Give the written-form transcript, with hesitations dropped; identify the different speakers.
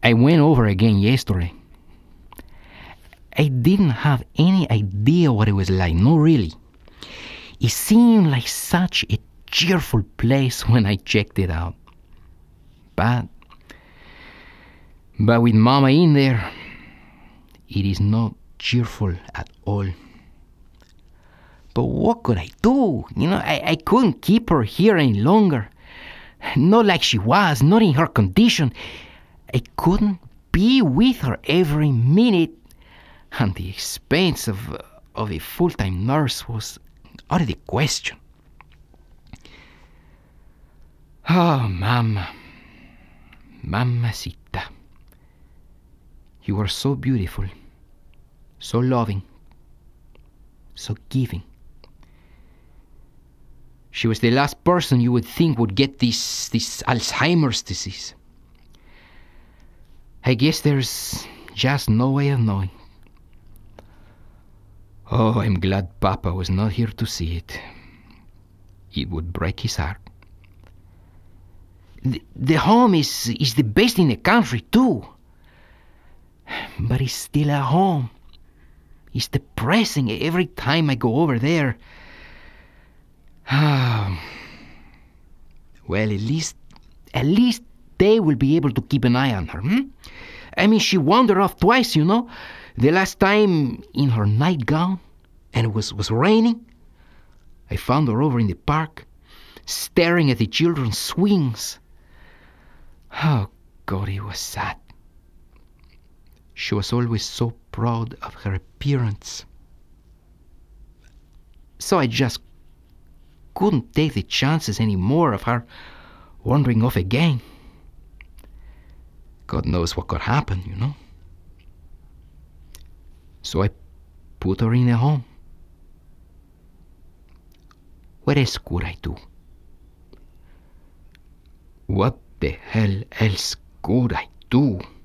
Speaker 1: I went over again yesterday. I didn't have any idea what it was like, no really. It seemed like such a cheerful place when I checked it out. But with Mama in there, it is not cheerful at all. But what could I do? I couldn't keep her here any longer. Not like she was, not in her condition. I couldn't be with her every minute, and the expense of a full-time nurse was out of the question. Oh, Mama. Mamacita. You were so beautiful, so loving, so giving. She was the last person you would think would get this Alzheimer's disease. I guess there's just no way of knowing. Oh, I'm glad Papa was not here to see it. It would break his heart. The home is the best in the country, too. But it's still a home. It's depressing every time I go over there. Well, at least they will be able to keep an eye on her. I mean, she wandered off twice, The last time in her nightgown, and it was raining. I found her over in the park, staring at the children's swings. Oh, God, it was sad. She was always so proud of her appearance. So I just couldn't take the chances anymore of her wandering off again. God knows what could happen, So I put her in a home. What else could I do? What the hell else could I do?